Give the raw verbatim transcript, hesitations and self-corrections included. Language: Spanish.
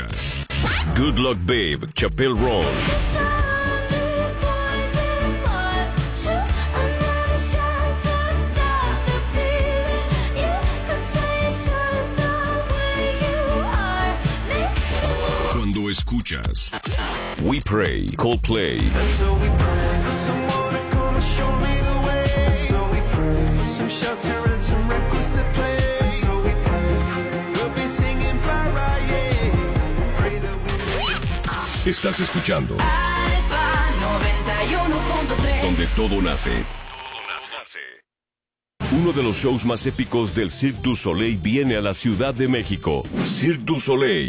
escuchas Good Luck Babe, Chappelle Roan. Cuando escuchas We Pray, Coldplay. Estás escuchando Alfa noventa y uno punto tres, donde todo nace. Uno de los shows más épicos del Cirque du Soleil viene a la Ciudad de México. Cirque du Soleil,